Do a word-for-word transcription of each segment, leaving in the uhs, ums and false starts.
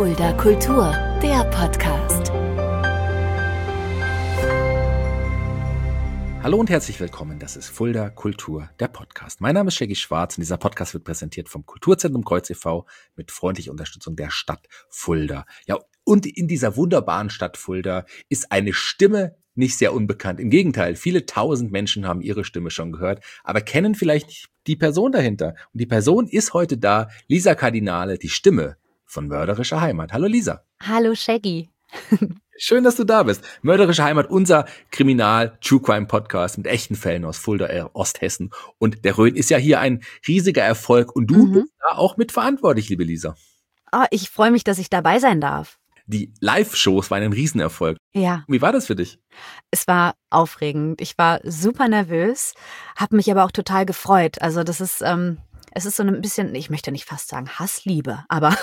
Fulda Kultur, der Podcast. Hallo und herzlich willkommen, das ist Fulda Kultur, der Podcast. Mein Name ist Shaggy Schwarz und dieser Podcast wird präsentiert vom Kulturzentrum Kreuz e V mit freundlicher Unterstützung der Stadt Fulda. Ja, und in dieser wunderbaren Stadt Fulda ist eine Stimme nicht sehr unbekannt. Im Gegenteil, viele tausend Menschen haben ihre Stimme schon gehört, aber kennen vielleicht nicht die Person dahinter. Und die Person ist heute da, Lisa Cardinale, die Stimme von Mörderische Heimat. Hallo Lisa. Hallo Shaggy. Schön, dass du da bist. Mörderische Heimat, unser Kriminal-True-Crime-Podcast mit echten Fällen aus Fulda, äh, Osthessen. Und der Rhön ist ja hier ein riesiger Erfolg. Und du mhm. bist da auch mitverantwortlich, liebe Lisa. Oh, ich freue mich, dass ich dabei sein darf. Die Live-Shows waren ein Riesenerfolg. Ja. Wie war das für dich? Es war aufregend. Ich war super nervös, habe mich aber auch total gefreut. Also das ist... Ähm Es ist so ein bisschen, ich möchte nicht fast sagen Hassliebe, aber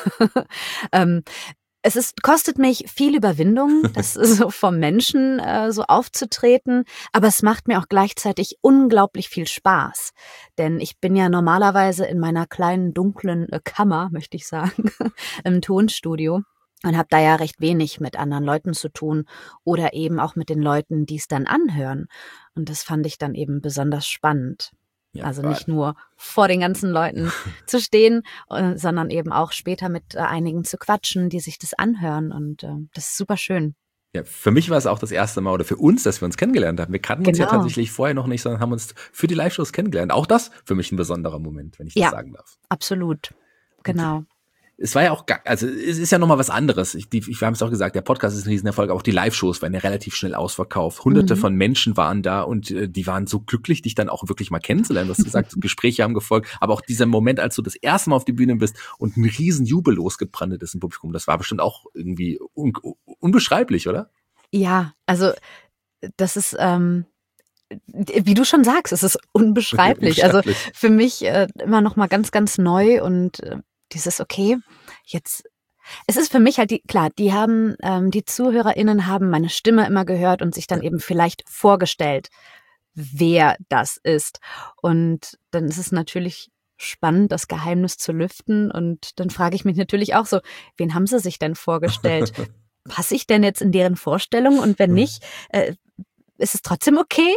ähm, es ist, kostet mich viel Überwindung, das so vom Menschen äh, so aufzutreten, aber es macht mir auch gleichzeitig unglaublich viel Spaß. Denn ich bin ja normalerweise in meiner kleinen dunklen äh, Kammer, möchte ich sagen, im Tonstudio und habe da ja recht wenig mit anderen Leuten zu tun oder eben auch mit den Leuten, die es dann anhören. Und das fand ich dann eben besonders spannend. Ja, also nicht nur vor den ganzen Leuten zu stehen, sondern eben auch später mit äh, einigen zu quatschen, die sich das anhören. Und äh, das ist super schön. Ja, für mich war es auch das erste Mal oder für uns, dass wir uns kennengelernt haben. Wir kannten genau. uns ja tatsächlich vorher noch nicht, sondern haben uns für die Live-Shows kennengelernt. Auch das für mich ein besonderer Moment, wenn ich das ja, sagen darf. Absolut, genau. Und es war ja auch, also es ist ja nochmal was anderes. Ich, die, wir haben es auch gesagt, der Podcast ist ein Riesenerfolg, auch die Live-Shows waren ja relativ schnell ausverkauft. Hunderte mhm. von Menschen waren da und äh, die waren so glücklich, dich dann auch wirklich mal kennenzulernen. Du hast gesagt, Gespräche haben gefolgt, aber auch dieser Moment, als du das erste Mal auf die Bühne bist und ein riesen Jubel losgebrannt ist im Publikum, das war bestimmt auch irgendwie un- unbeschreiblich, oder? Ja, also das ist... Ähm Wie du schon sagst, es ist unbeschreiblich. unbeschreiblich. Also für mich äh, immer noch mal ganz, ganz neu und äh, dieses, okay, jetzt, es ist für mich halt, die, klar, die haben, ähm, die ZuhörerInnen haben meine Stimme immer gehört und sich dann eben vielleicht vorgestellt, wer das ist. Und dann ist es natürlich spannend, das Geheimnis zu lüften. Und dann frage ich mich natürlich auch so, wen haben sie sich denn vorgestellt? Passe ich denn jetzt in deren Vorstellung? Und wenn nicht, äh, ist es trotzdem okay?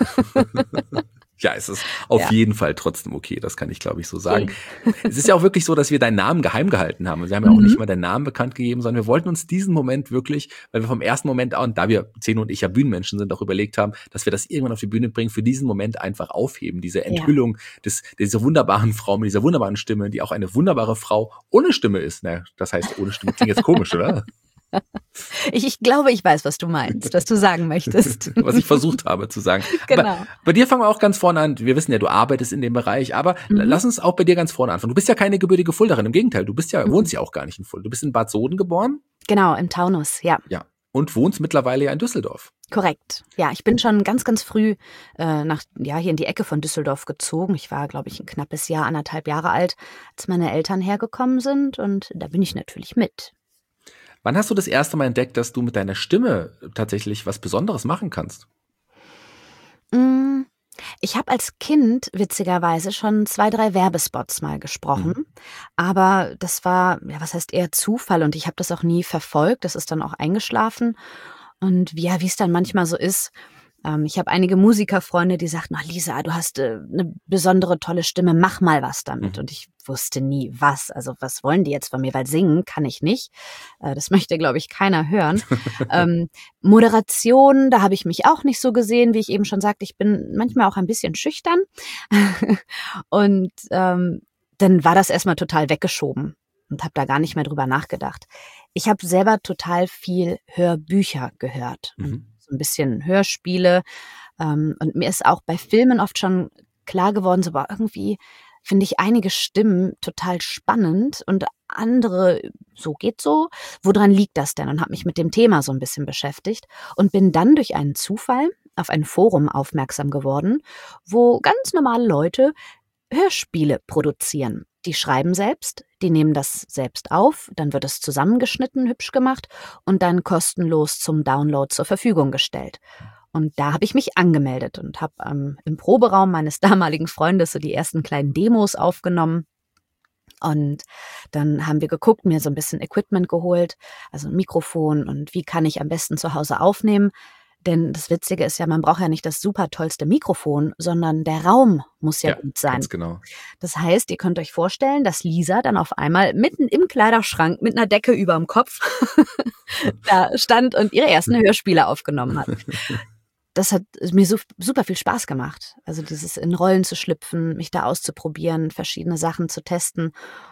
Ja, es ist auf ja. jeden Fall trotzdem okay, das kann ich, glaube ich, so sagen. Okay. Es ist ja auch wirklich so, dass wir deinen Namen geheim gehalten haben. Wir haben ja auch mhm. nicht mal deinen Namen bekannt gegeben, sondern wir wollten uns diesen Moment wirklich, weil wir vom ersten Moment an, da wir, Zeno und ich ja Bühnenmenschen sind, auch überlegt haben, dass wir das irgendwann auf die Bühne bringen, für diesen Moment einfach aufheben, diese Enthüllung ja. des, dieser wunderbaren Frau mit dieser wunderbaren Stimme, die auch eine wunderbare Frau ohne Stimme ist. Na, das heißt, ohne Stimme klingt jetzt komisch, oder? Ich, ich glaube, ich weiß, was du meinst, was du sagen möchtest. Was ich versucht habe zu sagen. Genau. Aber bei dir fangen wir auch ganz vorne an. Wir wissen ja, du arbeitest in dem Bereich, aber mhm. lass uns auch bei dir ganz vorne anfangen. Du bist ja keine gebürtige Fuldaerin, im Gegenteil, du bist ja, mhm. wohnst ja auch gar nicht in Fulda. Du bist in Bad Soden geboren? Genau, im Taunus, ja. Ja. Und wohnst mittlerweile ja in Düsseldorf. Korrekt. Ja, ich bin schon ganz, ganz früh äh, nach, ja, hier in die Ecke von Düsseldorf gezogen. Ich war, glaube ich, ein knappes Jahr, anderthalb Jahre alt, als meine Eltern hergekommen sind. Und da bin ich natürlich mit. Wann hast du das erste Mal entdeckt, dass du mit deiner Stimme tatsächlich was Besonderes machen kannst? Ich habe als Kind witzigerweise schon zwei, drei Werbespots mal gesprochen. Mhm. Aber das war, ja, was heißt eher Zufall und ich habe das auch nie verfolgt. Das ist dann auch eingeschlafen. Und ja, wie es dann manchmal so ist, ich habe einige Musikerfreunde, die sagten, oh, Lisa, du hast äh, eine besondere, tolle Stimme, mach mal was damit. Mhm. Und ich wusste nie, was. Also was wollen die jetzt von mir? Weil singen kann ich nicht. Äh, das möchte, glaube ich, keiner hören. ähm, Moderation, da habe ich mich auch nicht so gesehen, wie ich eben schon sagte. Ich bin manchmal auch ein bisschen schüchtern. Und ähm, dann war das erstmal total weggeschoben und habe da gar nicht mehr drüber nachgedacht. Ich habe selber total viel Hörbücher gehört. Mhm. So ein bisschen Hörspiele. Ähm, und mir ist auch bei Filmen oft schon klar geworden, so war irgendwie, finde ich einige Stimmen total spannend und andere, so geht so. Woran liegt das denn? Und habe mich mit dem Thema so ein bisschen beschäftigt und bin dann durch einen Zufall auf ein Forum aufmerksam geworden, wo ganz normale Leute Hörspiele produzieren. Die schreiben selbst, die nehmen das selbst auf, dann wird es zusammengeschnitten, hübsch gemacht und dann kostenlos zum Download zur Verfügung gestellt. Und da habe ich mich angemeldet und habe ähm, im Proberaum meines damaligen Freundes so die ersten kleinen Demos aufgenommen Und dann haben wir geguckt, mir so ein bisschen Equipment geholt, also ein Mikrofon und wie kann ich am besten zu Hause aufnehmen. Denn das Witzige ist ja, man braucht ja nicht das super tollste Mikrofon, sondern der Raum muss ja, Ja, gut sein. ganz genau. Das heißt, ihr könnt euch vorstellen, dass Lisa dann auf einmal mitten im Kleiderschrank mit einer Decke überm Kopf da stand und ihre ersten Hörspiele aufgenommen hat. Das hat mir so, super viel Spaß gemacht. Also dieses in Rollen zu schlüpfen, mich da auszuprobieren, verschiedene Sachen zu testen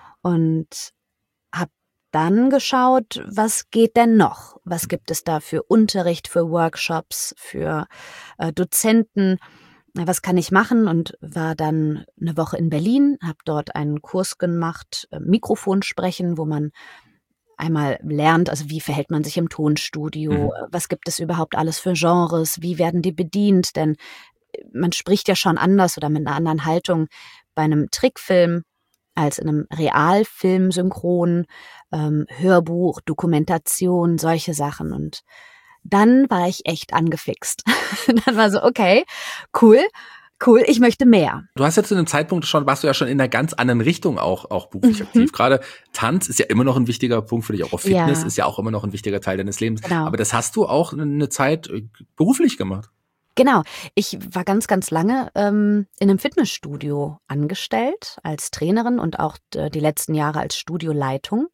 und habe dann geschaut, was geht denn noch? Was gibt es da für Unterricht, für Workshops, für äh, Dozenten? Was kann ich machen? Und war dann eine Woche in Berlin, habe dort einen Kurs gemacht, äh, Mikrofon sprechen, wo man einmal lernt, also wie verhält man sich im Tonstudio, Mhm. was gibt es überhaupt alles für Genres, wie werden die bedient, denn man spricht ja schon anders oder mit einer anderen Haltung bei einem Trickfilm als in einem Realfilm synchron, ähm, Hörbuch, Dokumentation, solche Sachen. Und dann war ich echt angefixt. Dann war so, okay, cool, cool, ich möchte mehr. Du hast ja zu einem Zeitpunkt schon, warst du ja schon in einer ganz anderen Richtung auch, auch beruflich Mhm. aktiv. Gerade Tanz ist ja immer noch ein wichtiger Punkt für dich, auch Fitness Ja. ist ja auch immer noch ein wichtiger Teil deines Lebens. Genau. Aber das hast du auch eine Zeit äh, beruflich gemacht. Genau. Ich war ganz, ganz lange ähm, in einem Fitnessstudio angestellt als Trainerin und auch äh, die letzten Jahre als Studioleitung.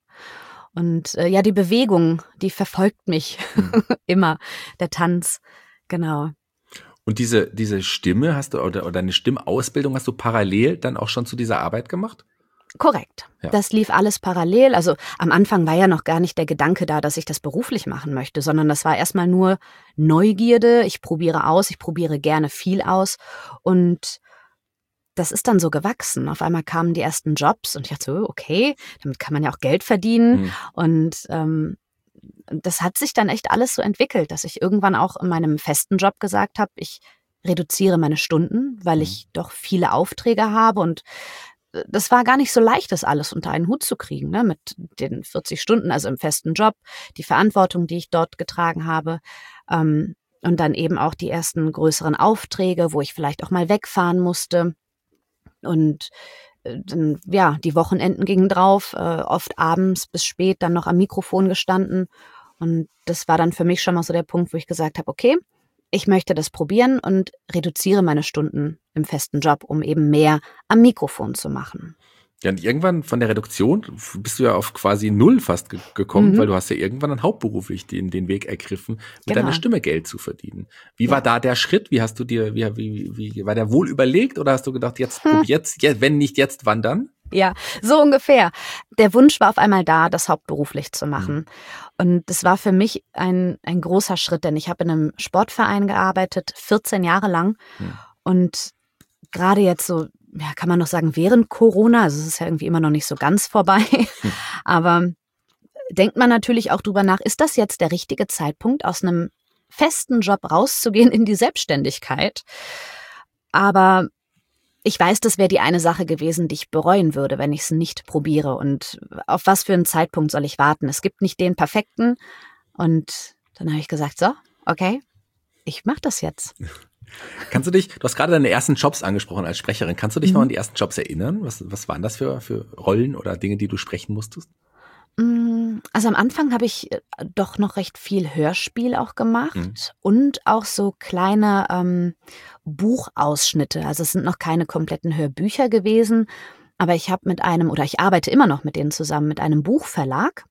Und äh, ja, die Bewegung, die verfolgt mich Mhm. immer, der Tanz, genau. Und diese, diese Stimme hast du, oder, oder eine Stimmausbildung hast du parallel dann auch schon zu dieser Arbeit gemacht? Korrekt. Ja. Das lief alles parallel. Also am Anfang war ja noch gar nicht der Gedanke da, dass ich das beruflich machen möchte, sondern das war erstmal nur Neugierde. Ich probiere aus, ich probiere gerne viel aus und das ist dann so gewachsen. Auf einmal kamen die ersten Jobs und ich dachte so, okay, damit kann man ja auch Geld verdienen. Mhm. Und ähm, das hat sich dann echt alles so entwickelt, dass ich irgendwann auch in meinem festen Job gesagt habe, ich reduziere meine Stunden, weil Mhm. ich doch viele Aufträge habe und das war gar nicht so leicht, das alles unter einen Hut zu kriegen, ne, mit den vierzig Stunden, also im festen Job, die Verantwortung, die ich dort getragen habe, ähm, und dann eben auch die ersten größeren Aufträge, wo ich vielleicht auch mal wegfahren musste. Und äh, dann, ja, die Wochenenden gingen drauf, äh, oft abends bis spät dann noch am Mikrofon gestanden. Und das war dann für mich schon mal so der Punkt, wo ich gesagt habe, okay, ich möchte das probieren und reduziere meine Stunden im festen Job, um eben mehr am Mikrofon zu machen. Ja, und irgendwann von der Reduktion bist du ja auf quasi null fast ge gekommen, Mhm. weil du hast ja irgendwann dann hauptberuflich den, den Weg ergriffen, mit Genau. deiner Stimme Geld zu verdienen. Wie Ja. war da der Schritt? Wie hast du dir, wie, wie, wie war der wohl überlegt oder hast du gedacht, jetzt, Hm. prob jetzt, ja, wenn nicht jetzt, wann dann? Ja, so ungefähr. Der Wunsch war auf einmal da, das hauptberuflich zu machen. Und das war für mich ein, ein großer Schritt, denn ich habe in einem Sportverein gearbeitet, vierzehn Jahre lang. Hm. Und gerade jetzt so, ja, kann man noch sagen, während Corona, also es ist ja irgendwie immer noch nicht so ganz vorbei, Hm. aber denkt man natürlich auch drüber nach, ist das jetzt der richtige Zeitpunkt, aus einem festen Job rauszugehen in die Selbstständigkeit? Aber ich weiß, das wäre die eine Sache gewesen, die ich bereuen würde, wenn ich es nicht probiere. Und auf was für einen Zeitpunkt soll ich warten? Es gibt nicht den perfekten. Und dann habe ich gesagt, so, okay, ich mache das jetzt. Kannst du dich, du hast gerade deine ersten Jobs angesprochen als Sprecherin, kannst du dich Mhm. noch an die ersten Jobs erinnern? Was, was waren das für, für Rollen oder Dinge, die du sprechen musstest? Also am Anfang habe ich äh, doch noch recht viel Hörspiel auch gemacht Mhm. und auch so kleine ähm, Buchausschnitte. Also es sind noch keine kompletten Hörbücher gewesen, aber ich habe mit einem, oder ich arbeite immer noch mit denen zusammen, mit einem Buchverlag,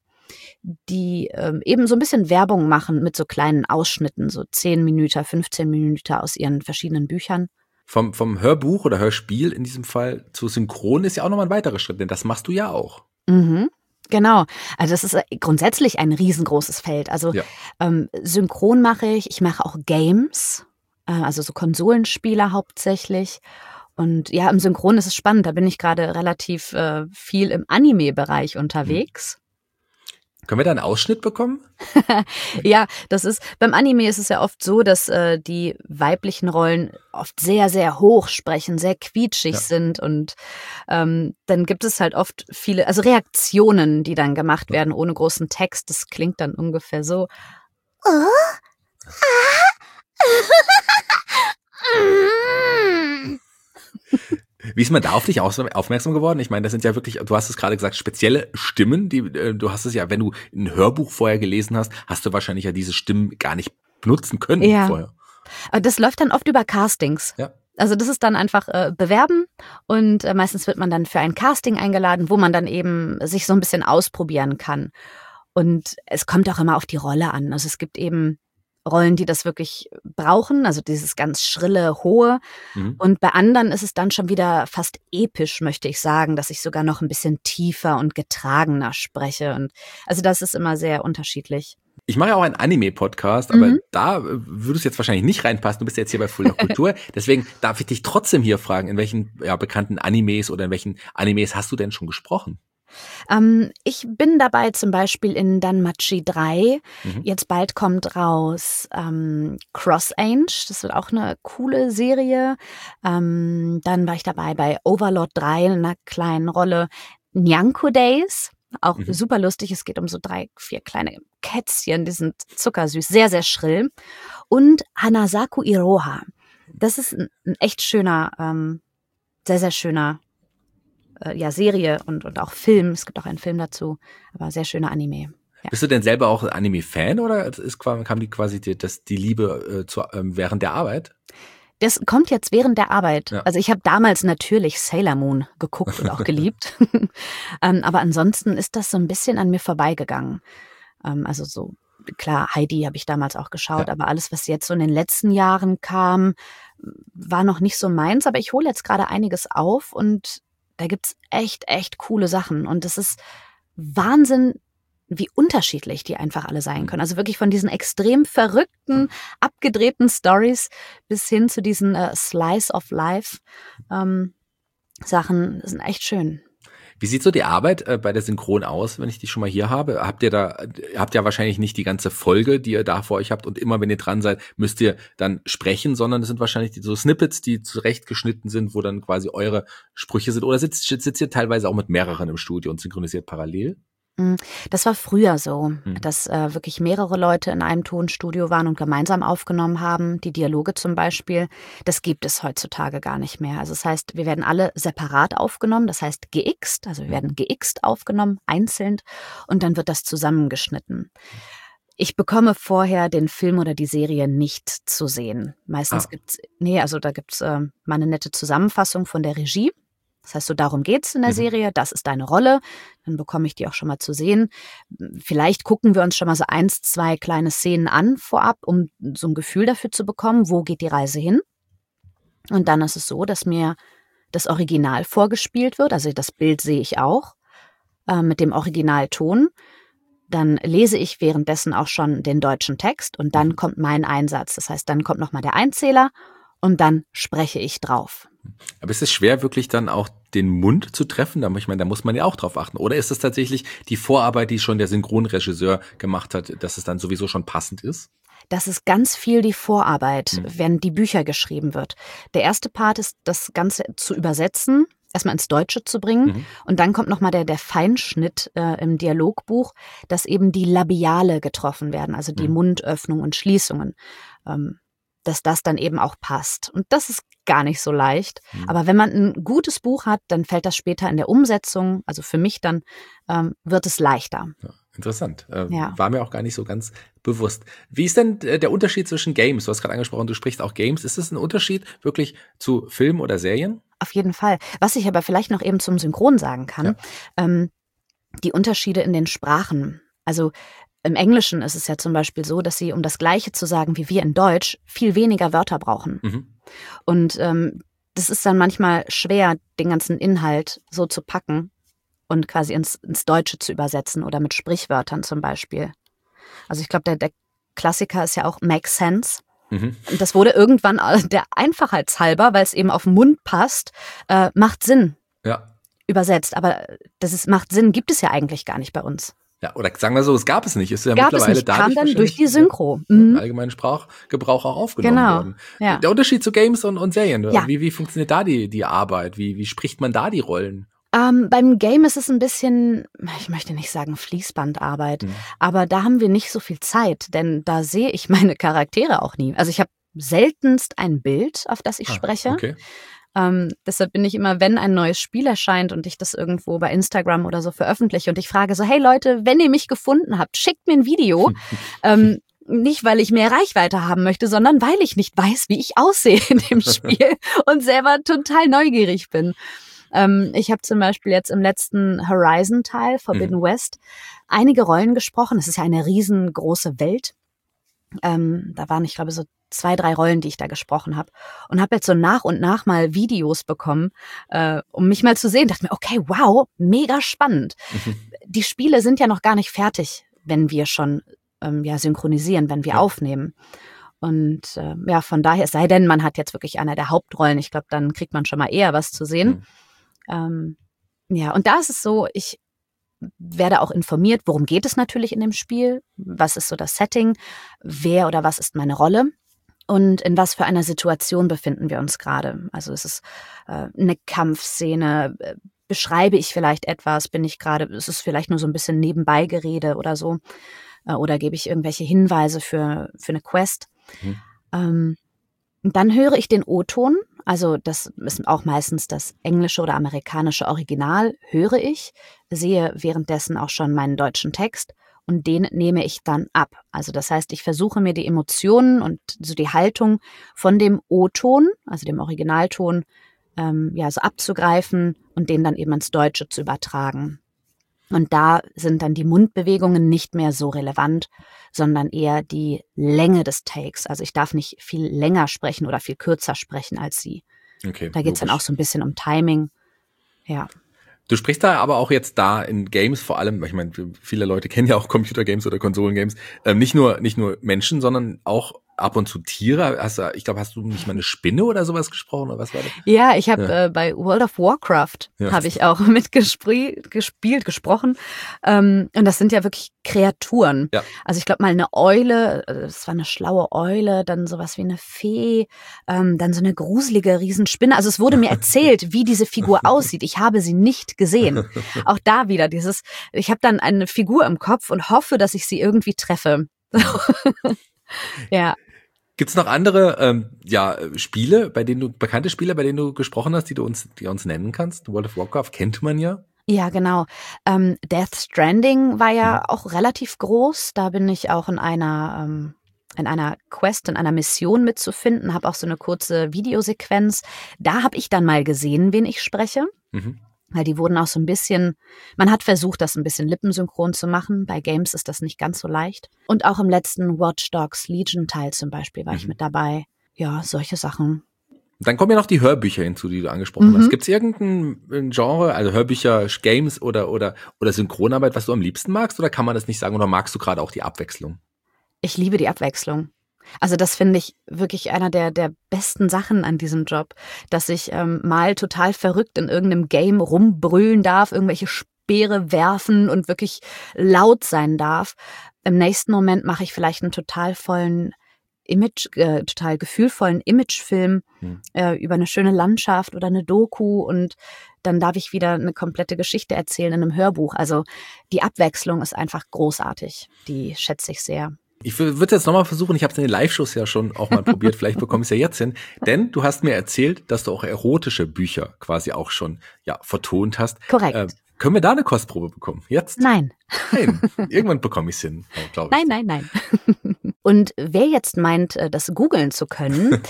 die ähm, eben so ein bisschen Werbung machen mit so kleinen Ausschnitten, so zehn Minuten, fünfzehn Minuten aus ihren verschiedenen Büchern. Vom, vom Hörbuch oder Hörspiel in diesem Fall zu Synchron ist ja auch nochmal ein weiterer Schritt, denn das machst du ja auch. Mhm. Genau. Also das ist äh, grundsätzlich ein riesengroßes Feld. Also Ja. ähm, Synchron mache ich, ich mache auch Games, äh, also so Konsolenspiele hauptsächlich. Und ja, im Synchron ist es spannend. Da bin ich gerade relativ äh, viel im Anime-Bereich unterwegs. Können wir da einen Ausschnitt bekommen? Ja, das ist, beim Anime ist es ja oft so, dass äh, die weiblichen Rollen oft sehr, sehr hoch sprechen, sehr quietschig Ja. sind und ähm, dann gibt es halt oft viele, also Reaktionen, die dann gemacht werden ohne großen Text. Das klingt dann ungefähr so. Wie ist man da auf dich aufmerksam geworden? Ich meine, das sind ja wirklich, du hast es gerade gesagt, spezielle Stimmen, die du hast es ja, wenn du ein Hörbuch vorher gelesen hast, hast du wahrscheinlich ja diese Stimmen gar nicht benutzen können ja. vorher. Das läuft dann oft über Castings. Ja. Also das ist dann einfach äh, bewerben und äh, meistens wird man dann für ein Casting eingeladen, wo man dann eben sich so ein bisschen ausprobieren kann. Und es kommt auch immer auf die Rolle an. Also es gibt eben Rollen, die das wirklich brauchen, also dieses ganz schrille, hohe. Mhm. Und bei anderen ist es dann schon wieder fast episch, möchte ich sagen, dass ich sogar noch ein bisschen tiefer und getragener spreche. Und also das ist immer sehr unterschiedlich. Ich mache ja auch einen Anime-Podcast, aber mhm. da würdest du jetzt wahrscheinlich nicht reinpassen. Du bist jetzt hier bei Fulda Kultur. Deswegen darf ich dich trotzdem hier fragen, in welchen ja, bekannten Animes oder in welchen Animes hast du denn schon gesprochen? Ähm, ich bin dabei zum Beispiel in Danmachi drei. Mhm. Jetzt bald kommt raus ähm, Cross Ange. Das wird auch eine coole Serie. Ähm, dann war ich dabei bei Overlord drei in einer kleinen Rolle. Nyanko Days. Auch mhm. super lustig. Es geht um so drei, vier kleine Kätzchen. Die sind zuckersüß. Sehr, sehr schrill. Und Hanasaku Iroha. Das ist ein, ein echt schöner, ähm, sehr, sehr schöner ja, Serie und, und auch Film. Es gibt auch einen Film dazu, aber sehr schöner Anime. Ja. Bist du denn selber auch Anime-Fan oder ist, kam die quasi die, das, die Liebe äh, zu, ähm, während der Arbeit? Das kommt jetzt während der Arbeit. Ja. Also ich habe damals natürlich Sailor Moon geguckt und auch geliebt. ähm, aber ansonsten ist das so ein bisschen an mir vorbeigegangen. Ähm, also so, klar, Heidi habe ich damals auch geschaut, ja. aber alles, was jetzt so in den letzten Jahren kam, war noch nicht so meins. Aber ich hole jetzt gerade einiges auf und da gibt's echt, echt coole Sachen. Und es ist Wahnsinn, wie unterschiedlich die einfach alle sein können. Also wirklich von diesen extrem verrückten, abgedrehten Stories bis hin zu diesen äh, Slice of Life ähm, Sachen. Das sind echt schön. Wie sieht so die Arbeit äh, bei der Synchron aus, wenn ich die schon mal hier habe? Habt ihr da, habt ja wahrscheinlich nicht die ganze Folge, die ihr da vor euch habt und immer, wenn ihr dran seid, müsst ihr dann sprechen, sondern es sind wahrscheinlich die, so Snippets, die zurechtgeschnitten sind, wo dann quasi eure Sprüche sind. Oder sitzt, sitzt ihr teilweise auch mit mehreren im Studio und synchronisiert parallel? Das war früher so, Hm. dass äh, wirklich mehrere Leute in einem Tonstudio waren und gemeinsam aufgenommen haben, die Dialoge zum Beispiel. Das gibt es heutzutage gar nicht mehr. Also das heißt, wir werden alle separat aufgenommen, das heißt geixt, also wir werden geixt aufgenommen, einzeln, und dann wird das zusammengeschnitten. Ich bekomme vorher den Film oder die Serie nicht zu sehen. Meistens Ah. gibt's, nee, also da gibt's äh, mal eine nette Zusammenfassung von der Regie. Das heißt, so darum geht's in der Mhm. Serie, das ist deine Rolle, dann bekomme ich die auch schon mal zu sehen. Vielleicht gucken wir uns schon mal so eins, zwei kleine Szenen an vorab, um so ein Gefühl dafür zu bekommen, wo geht die Reise hin. Und dann ist es so, dass mir das Original vorgespielt wird, also das Bild sehe ich auch, äh, mit dem Originalton. Dann lese ich währenddessen auch schon den deutschen Text und dann Mhm. kommt mein Einsatz. Das heißt, dann kommt nochmal der Einzähler und dann spreche ich drauf. Aber ist es schwer, wirklich dann auch den Mund zu treffen? Da, ich meine, da muss man ja auch drauf achten. Oder ist es tatsächlich die Vorarbeit, die schon der Synchronregisseur gemacht hat, dass es dann sowieso schon passend ist? Das ist ganz viel die Vorarbeit, Hm. wenn die Bücher geschrieben wird. Der erste Part ist, das Ganze zu übersetzen, erstmal ins Deutsche zu bringen. Mhm. Und dann kommt nochmal der, der Feinschnitt äh, im Dialogbuch, dass eben die Labiale getroffen werden, also die Mhm. Mundöffnung und Schließungen. Ähm, dass das dann eben auch passt. Und das ist gar nicht so leicht. Mhm. Aber wenn man ein gutes Buch hat, dann fällt das später in der Umsetzung, also für mich dann, ähm, wird es leichter. Ja, interessant. Äh, Ja. War mir auch gar nicht so ganz bewusst. Wie ist denn äh, der Unterschied zwischen Games? Du hast gerade angesprochen, du sprichst auch Games. Ist es ein Unterschied wirklich zu Filmen oder Serien? Auf jeden Fall. Was ich aber vielleicht noch eben zum Synchron sagen kann, Ja. ähm, die Unterschiede in den Sprachen. Also im Englischen ist es ja zum Beispiel so, dass sie, um das Gleiche zu sagen wie wir in Deutsch, viel weniger Wörter brauchen. Mhm. Und ähm, das ist dann manchmal schwer, den ganzen Inhalt so zu packen und quasi ins, ins Deutsche zu übersetzen oder mit Sprichwörtern zum Beispiel. Also ich glaube, der, der Klassiker ist ja auch Make Sense. Mhm. Und das wurde irgendwann äh, der Einfachheit halber, weil es eben auf den Mund passt, äh, macht Sinn Ja. übersetzt. Aber das ist, macht Sinn gibt es ja eigentlich gar nicht bei uns. Ja, oder sagen wir so, es gab es nicht. Ist ja Gab es mittlerweile nicht, dadurch kam dann durch wahrscheinlich die Synchro. im Mhm. allgemeinen Sprachgebrauch auch aufgenommen Genau, worden. ja. Der Unterschied zu Games und, und Serien, Ja. wie, wie funktioniert da die, die Arbeit? Wie, wie spricht man da die Rollen? Ähm, beim Game ist es ein bisschen, ich möchte nicht sagen Fließbandarbeit, Mhm. aber da haben wir nicht so viel Zeit, denn da sehe ich meine Charaktere auch nie. Also ich habe seltenst ein Bild, auf das ich Ah, spreche. Okay. Ähm, deshalb bin ich immer, wenn ein neues Spiel erscheint und ich das irgendwo bei Instagram oder so veröffentliche und ich frage so, hey Leute, wenn ihr mich gefunden habt, schickt mir ein Video. ähm, nicht, weil ich mehr Reichweite haben möchte, sondern weil ich nicht weiß, wie ich aussehe in dem Spiel und selber total neugierig bin. Ähm, ich habe zum Beispiel jetzt im letzten Horizon-Teil, Forbidden mhm. West, einige Rollen gesprochen. Es ist ja eine riesengroße Welt. Ähm, da waren, ich glaube, so zwei, drei Rollen, die ich da gesprochen habe. Und habe jetzt so nach und nach mal Videos bekommen, äh, um mich mal zu sehen. Dachte mir, okay, wow, mega spannend. Mhm. Die Spiele sind ja noch gar nicht fertig, wenn wir schon ähm, ja synchronisieren, wenn wir ja. aufnehmen. Und äh, ja, von daher, es sei denn, man hat jetzt wirklich eine der Hauptrollen. Ich glaube, dann kriegt man schon mal eher was zu sehen. Mhm. Ähm, ja, und da ist es so, ich werde auch informiert, worum geht es natürlich in dem Spiel, was ist so das Setting, wer oder was ist meine Rolle und in was für einer Situation befinden wir uns gerade. Also ist es äh, eine Kampfszene, äh, beschreibe ich vielleicht etwas, bin ich gerade, ist es vielleicht nur so ein bisschen Nebenbeigerede oder so, äh, oder gebe ich irgendwelche Hinweise für, für eine Quest. Mhm. Ähm, dann höre ich den O-Ton, also das ist auch meistens das englische oder amerikanische Original, höre ich, sehe währenddessen auch schon meinen deutschen Text und den nehme ich dann ab. Also das heißt, ich versuche mir die Emotionen und so die Haltung von dem O-Ton, also dem Originalton, ähm, ja, so abzugreifen und den dann eben ins Deutsche zu übertragen. Und da sind dann die Mundbewegungen nicht mehr so relevant, sondern eher die Länge des Takes. Also ich darf nicht viel länger sprechen oder viel kürzer sprechen als sie. Okay, da geht es dann auch so ein bisschen um Timing. Ja. Du sprichst da aber auch jetzt da in Games vor allem, ich meine, viele Leute kennen ja auch Computergames oder Konsolengames, äh, nicht nur nicht nur Menschen, sondern auch ab und zu Tiere. Hast du, ich glaube, hast du nicht mal eine Spinne oder sowas gesprochen oder was war das? Ja, ich habe ja. äh, bei World of Warcraft ja. habe ich auch mitgespielt, gespielt, gesprochen. Ähm, und das sind ja wirklich Kreaturen. Ja. Also ich glaube mal eine Eule, das war eine schlaue Eule, dann sowas wie eine Fee, ähm, dann so eine gruselige Riesenspinne. Also es wurde mir erzählt, wie diese Figur aussieht. Ich habe sie nicht gesehen. Auch da wieder dieses, ich habe dann eine Figur im Kopf und hoffe, dass ich sie irgendwie treffe. Ja. Gibt es noch andere ähm, ja, Spiele, bei denen du, bekannte Spiele, bei denen du gesprochen hast, die du uns, die uns nennen kannst? World of Warcraft kennt man ja. Ja, genau. Ähm, Death Stranding war ja mhm. auch relativ groß. Da bin ich auch in einer, ähm, in einer Quest, in einer Mission mitzufinden, habe auch so eine kurze Videosequenz. Da habe ich dann mal gesehen, wen ich spreche. Mhm. Weil die wurden auch so ein bisschen, man hat versucht, das ein bisschen lippensynchron zu machen. Bei Games ist das nicht ganz so leicht. Und auch im letzten Watch Dogs Legion Teil zum Beispiel war mhm. ich mit dabei. Ja, solche Sachen. Dann kommen ja noch die Hörbücher hinzu, die du angesprochen mhm. hast. Gibt es irgendein Genre, also Hörbücher, Games oder, oder, oder Synchronarbeit, was du am liebsten magst? Oder kann man das nicht sagen? Oder magst du gerade auch die Abwechslung? Ich liebe die Abwechslung. Also das finde ich wirklich einer der, der besten Sachen an diesem Job, dass ich ähm, mal total verrückt in irgendeinem Game rumbrüllen darf, irgendwelche Speere werfen und wirklich laut sein darf. Im nächsten Moment mache ich vielleicht einen total vollen Image, äh, total gefühlvollen Imagefilm hm. äh, über eine schöne Landschaft oder eine Doku und dann darf ich wieder eine komplette Geschichte erzählen in einem Hörbuch. Also die Abwechslung ist einfach großartig. Die schätze ich sehr. Ich würde jetzt nochmal versuchen, ich habe es in den Live-Shows ja schon auch mal probiert, vielleicht bekomme ich es ja jetzt hin, denn du hast mir erzählt, dass du auch erotische Bücher quasi auch schon ja vertont hast. Korrekt. Äh, können wir da eine Kostprobe bekommen? Jetzt? Nein. Nein, irgendwann bekomme ich es hin, glaube ich. Nein, nein, nein. Und wer jetzt meint, das googeln zu können,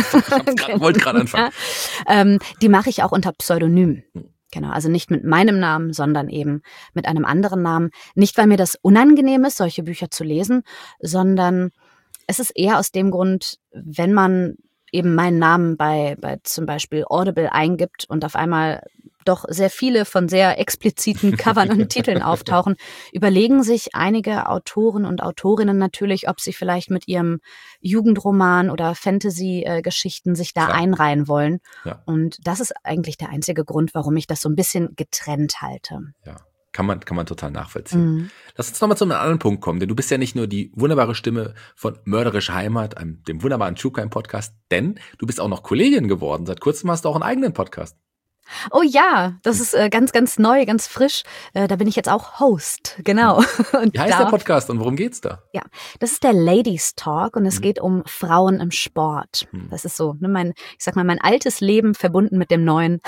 ich wollte gerade anfangen. Ja, ähm, die mache ich auch unter Pseudonym. Genau, also nicht mit meinem Namen, sondern eben mit einem anderen Namen. Nicht, weil mir das unangenehm ist, solche Bücher zu lesen, sondern es ist eher aus dem Grund, wenn man eben meinen Namen bei, bei zum Beispiel Audible eingibt und auf einmal doch sehr viele von sehr expliziten Covern und Titeln auftauchen, überlegen sich einige Autoren und Autorinnen natürlich, ob sie vielleicht mit ihrem Jugendroman oder Fantasy-Geschichten sich da Klar. einreihen wollen. Ja. Und das ist eigentlich der einzige Grund, warum ich das so ein bisschen getrennt halte. Ja. Kann man, kann man total nachvollziehen. Mhm. Lass uns nochmal zu einem anderen Punkt kommen, denn du bist ja nicht nur die wunderbare Stimme von Mörderische Heimat, einem, dem wunderbaren True Crime Podcast, denn du bist auch noch Kollegin geworden. Seit kurzem hast du auch einen eigenen Podcast. Oh ja, das ist äh, ganz, ganz neu, ganz frisch. Äh, da bin ich jetzt auch Host, genau. Und Wie heißt da, der Podcast und worum geht's da? Ja, das ist der Ladies Talk und es Mhm. geht um Frauen im Sport. Mhm. Das ist so, ne, mein, ich sag mal, mein altes Leben verbunden mit dem neuen.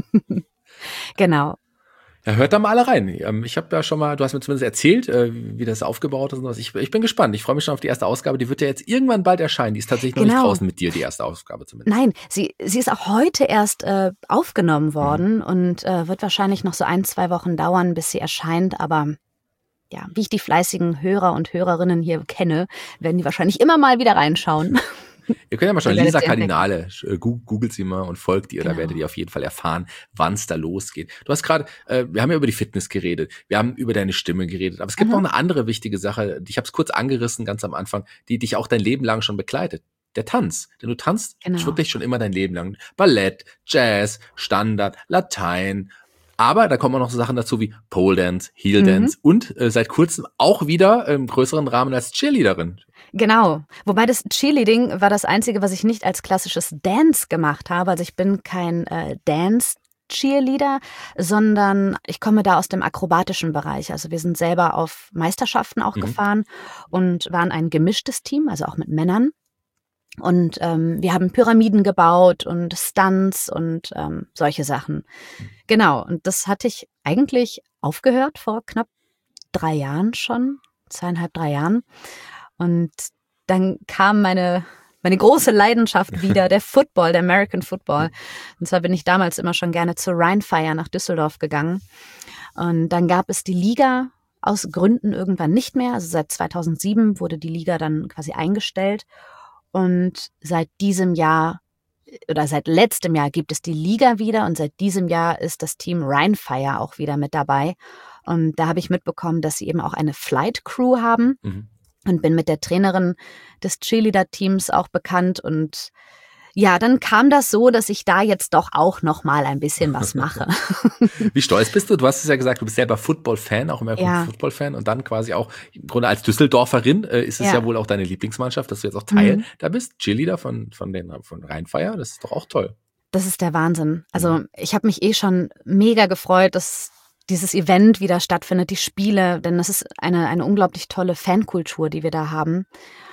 Genau. Ja, hört da mal alle rein. Ähm, Ich habe da schon mal, du hast mir zumindest erzählt, äh, wie das aufgebaut ist und was. Ich, ich bin gespannt. Ich freue mich schon auf die erste Ausgabe. Die wird ja jetzt irgendwann bald erscheinen. Die ist tatsächlich noch Genau. nicht draußen mit dir, die erste Ausgabe zumindest. Nein, sie, sie ist auch heute erst äh, aufgenommen worden und äh, wird wahrscheinlich noch so ein, zwei Wochen dauern, bis sie erscheint. Aber ja, wie ich die fleißigen Hörer und Hörerinnen hier kenne, werden die wahrscheinlich immer mal wieder reinschauen. Ihr könnt ja mal schauen, Ihr werdet Lisa sie entdecken. Kardinale, äh, gu- googelt sie mal und folgt ihr, da Genau. werdet ihr auf jeden Fall erfahren, wann es da losgeht. Du hast gerade, äh, wir haben ja über die Fitness geredet, wir haben über deine Stimme geredet, aber es gibt Mhm. noch eine andere wichtige Sache, ich habe es kurz angerissen ganz am Anfang, die dich auch dein Leben lang schon begleitet. Der Tanz. Denn du tanzt Genau. wirklich schon immer dein Leben lang. Ballett, Jazz, Standard, Latein. Aber da kommen auch noch so Sachen dazu wie Pole Dance, Heel Mhm. Dance und äh, seit kurzem auch wieder im größeren Rahmen als Cheerleaderin. Genau. Wobei das Cheerleading war das Einzige, was ich nicht als klassisches Dance gemacht habe. Also ich bin kein äh, Dance-Cheerleader, sondern ich komme da aus dem akrobatischen Bereich. Also wir sind selber auf Meisterschaften auch Mhm. gefahren und waren ein gemischtes Team, also auch mit Männern. Und ähm, wir haben Pyramiden gebaut und Stunts und ähm, solche Sachen. Genau. Und das hatte ich eigentlich aufgehört vor knapp drei Jahren schon, zweieinhalb, drei Jahren. Und dann kam meine, meine große Leidenschaft wieder, der Football, der American Football. Und zwar bin ich damals immer schon gerne zur Rheinfire nach Düsseldorf gegangen. Und dann gab es die Liga aus Gründen irgendwann nicht mehr. Also seit zweitausendsieben wurde die Liga dann quasi eingestellt. Und seit diesem Jahr oder seit letztem Jahr gibt es die Liga wieder und seit diesem Jahr ist das Team Rheinfire auch wieder mit dabei. Und da habe ich mitbekommen, dass sie eben auch eine Flight Crew haben. Mhm. Und bin mit der Trainerin des Cheerleader-Teams auch bekannt. Und ja, dann kam das so, dass ich da jetzt doch auch noch mal ein bisschen was mache. Wie stolz bist du? Du hast es ja gesagt, du bist selber Football-Fan, auch American Ja. Football-Fan und dann quasi auch im Grunde als Düsseldorferin äh, ist es ja. Ja. wohl auch deine Lieblingsmannschaft, dass du jetzt auch Teil Mhm. da bist, Cheerleader von von den von Rheinfire. Das ist doch auch toll. Das ist der Wahnsinn. Also ich habe mich eh schon mega gefreut, dass dieses Event wieder stattfindet, die Spiele, denn das ist eine, eine unglaublich tolle Fankultur, die wir da haben.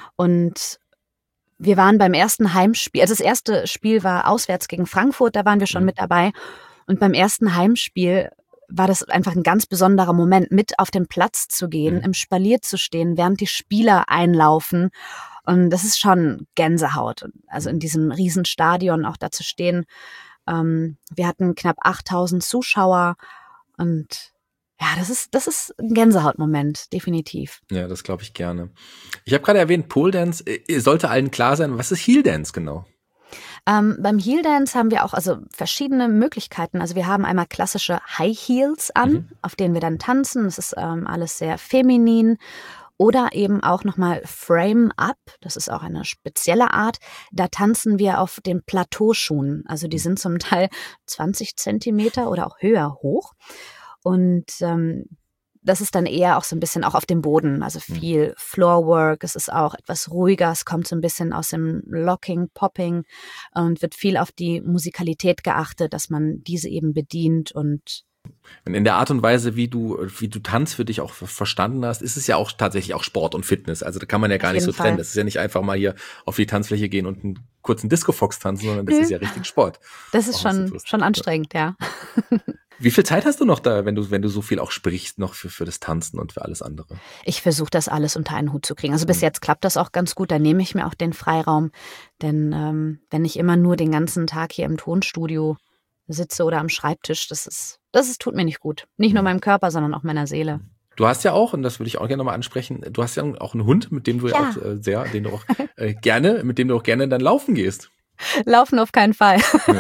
Und wir waren beim ersten Heimspiel, also das erste Spiel war auswärts gegen Frankfurt, da waren wir schon Mhm. mit dabei. Und beim ersten Heimspiel war das einfach ein ganz besonderer Moment, mit auf den Platz zu gehen, Mhm. im Spalier zu stehen, während die Spieler einlaufen. Und das ist schon Gänsehaut. Also in diesem Riesenstadion auch da zu stehen. Ähm, wir hatten knapp achttausend Zuschauer und ja, das ist, das ist ein Gänsehautmoment, definitiv. Ja, das glaube ich gerne. Ich habe gerade erwähnt, Pole Dance, äh, sollte allen klar sein, was ist Heel Dance genau? Ähm, beim Heel Dance haben wir auch also verschiedene Möglichkeiten. Also wir haben einmal klassische High Heels an, Mhm. auf denen wir dann tanzen. Das ist ähm, alles sehr feminin. Oder eben auch nochmal Frame Up. Das ist auch eine spezielle Art. Da tanzen wir auf den Plateauschuhen. Also die sind zum Teil zwanzig Zentimeter oder auch höher hoch. Und ähm, das ist dann eher auch so ein bisschen auch auf dem Boden, also viel Floorwork, es ist auch etwas ruhiger, es kommt so ein bisschen aus dem Locking, Popping und wird viel auf die Musikalität geachtet, dass man diese eben bedient und Und in der Art und Weise, wie du, wie du Tanz für dich auch ver- verstanden hast, ist es ja auch tatsächlich auch Sport und Fitness. Also da kann man ja gar Auf nicht so jeden Fall. trennen. Das ist ja nicht einfach mal hier auf die Tanzfläche gehen und einen kurzen Disco-Fox tanzen, sondern das Nö. ist ja richtig Sport. das ist Auch was du schon, tust. schon anstrengend, ja. Wie viel Zeit hast du noch da, wenn du, wenn du so viel auch sprichst, noch für, für das Tanzen und für alles andere? Ich versuche das alles unter einen Hut zu kriegen. Also bis Mhm. jetzt klappt das auch ganz gut, da nehme ich mir auch den Freiraum, denn ähm, wenn ich immer nur den ganzen Tag hier im Tonstudio sitze oder am Schreibtisch, das ist, das ist, tut mir nicht gut. Nicht nur meinem Körper, sondern auch meiner Seele. Du hast ja auch, und das würde ich auch gerne nochmal ansprechen, du hast ja auch einen Hund, mit dem du ja, Ja. auch äh, sehr, den du auch äh, gerne, mit dem du auch gerne dann laufen gehst. Laufen auf keinen Fall.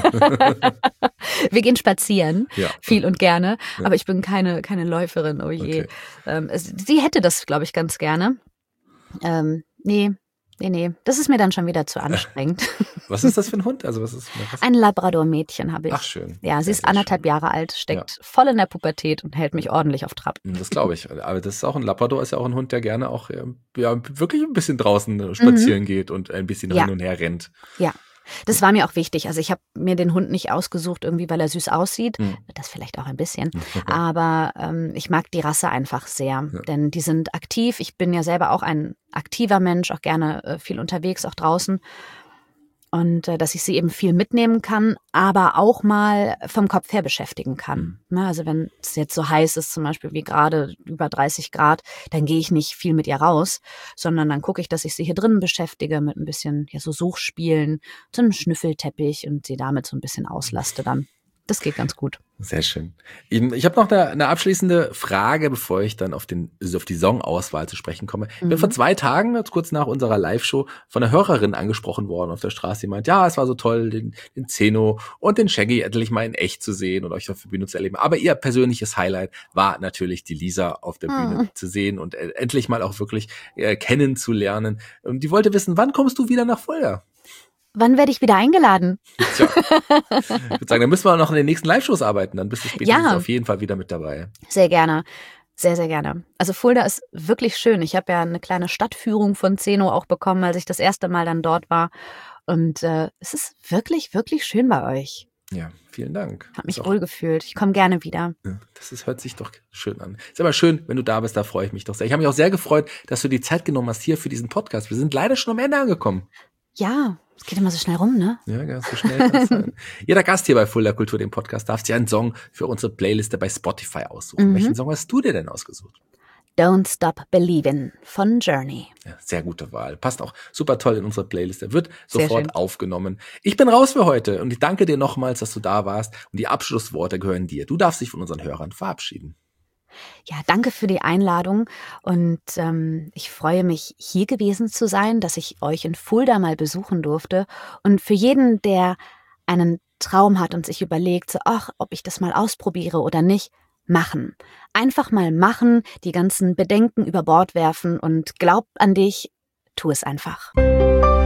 Wir gehen spazieren, Ja. viel und gerne, Ja. aber ich bin keine, keine Läuferin, oh je. Okay. Ähm, es, sie hätte das, glaube ich, ganz gerne. Ähm, nee, nee, nee, das ist mir dann schon wieder zu anstrengend. Was ist das für ein Hund? Also was ist was? Ein Labrador-Mädchen habe ich. Ach, schön. Ja, sie Sehr, ist sehr anderthalb schön. Jahre alt, steckt voll in der Pubertät und hält mich ordentlich auf Trab. Das glaube ich. Aber das ist auch ein Labrador, ist ja auch ein Hund, der gerne auch ähm, ja, wirklich ein bisschen draußen äh, spazieren geht und ein bisschen Ja. hin und her rennt. Ja. Das war mir auch wichtig. Also ich habe mir den Hund nicht ausgesucht, irgendwie, weil er süß aussieht. Mhm. Das vielleicht auch ein bisschen. Aber ähm, ich mag die Rasse einfach sehr. Ja. Denn die sind aktiv. Ich bin ja selber auch ein aktiver Mensch, auch gerne äh, viel unterwegs, auch draußen. Und äh, dass ich sie eben viel mitnehmen kann, aber auch mal vom Kopf her beschäftigen kann. Mhm. Also wenn es jetzt so heiß ist, zum Beispiel wie gerade über dreißig Grad, dann gehe ich nicht viel mit ihr raus, sondern dann gucke ich, dass ich sie hier drinnen beschäftige mit ein bisschen ja so Suchspielen, so einem Schnüffelteppich und sie damit so ein bisschen auslaste dann. Das geht ganz gut. Sehr schön. Ich habe noch eine, eine abschließende Frage, bevor ich dann auf, den, auf die Songauswahl zu sprechen komme. Ich bin mhm. vor zwei Tagen, kurz nach unserer Live-Show, von einer Hörerin angesprochen worden auf der Straße. Die meint, ja, es war so toll, den, den Zeno und den Shaggy endlich mal in echt zu sehen und euch auf der Bühne zu erleben. Aber ihr persönliches Highlight war natürlich die Lisa auf der Bühne mhm. zu sehen und äh, endlich mal auch wirklich äh, kennenzulernen. Und die wollte wissen, wann kommst du wieder nach Fulda? Wann werde ich wieder eingeladen? Tja, ich würde sagen, dann müssen wir auch noch in den nächsten Live-Shows arbeiten. Dann bist du spätestens ja. auf jeden Fall wieder mit dabei. Sehr gerne. Sehr, sehr gerne. Also Fulda ist wirklich schön. Ich habe ja eine kleine Stadtführung von Zeno auch bekommen, als ich das erste Mal dann dort war. Und äh, es ist wirklich, wirklich schön bei euch. Ja, vielen Dank. Hab mich wohl gefühlt. Ich komme gerne wieder. Ja, das ist, hört sich doch schön an. Ist aber schön, wenn du da bist, da freue ich mich doch sehr. Ich habe mich auch sehr gefreut, dass du die Zeit genommen hast hier für diesen Podcast. Wir sind leider schon am Ende angekommen. Ja, es geht immer so schnell rum, ne? Ja, ganz so schnell kann es sein. Jeder Gast hier bei Fulda Kultur, dem Podcast, darf sich einen Song für unsere Playliste bei Spotify aussuchen. Mhm. Welchen Song hast du dir denn ausgesucht? Don't Stop Believin' von Journey. Ja, sehr gute Wahl. Passt auch super toll in unsere Playliste. Wird sofort aufgenommen. Ich bin raus für heute und ich danke dir nochmals, dass du da warst. Und die Abschlussworte gehören dir. Du darfst dich von unseren Hörern verabschieden. Ja, danke für die Einladung und ähm, ich freue mich, hier gewesen zu sein, dass ich euch in Fulda mal besuchen durfte. Und für jeden, der einen Traum hat und sich überlegt, so, ach, ob ich das mal ausprobiere oder nicht, machen. Einfach mal machen, die ganzen Bedenken über Bord werfen und glaub an dich, tu es einfach.